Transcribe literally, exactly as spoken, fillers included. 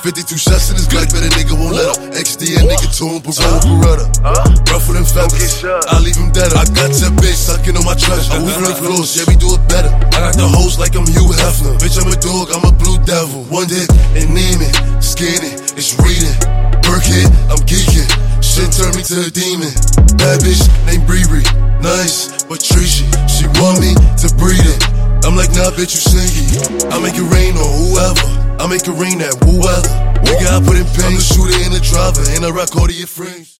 fifty-two shots in his Glock, bet a nigga won't let up. X D a nigga tune, Barone Beretta. Ruffle them feathers, I leave him dead. I got that bitch sucking on my treasure. I'm moving the floors, yeah, we do it better. I got the hoes like I'm Hugh Hefner. Bitch, I'm a dog, I'm a blue devil. One dick and name it, skinny, it's reading. Burkhead, I'm geeking. Shit turned me to a demon. Bad bitch named Bree, nice but treachy. She want me to breed it. I'm like, nah, bitch, you slinky. I make it rain on whoever. I make it rain at whoever. Nigga, I put in pain. I'm the shooter and the driver, and I rock all of your frames.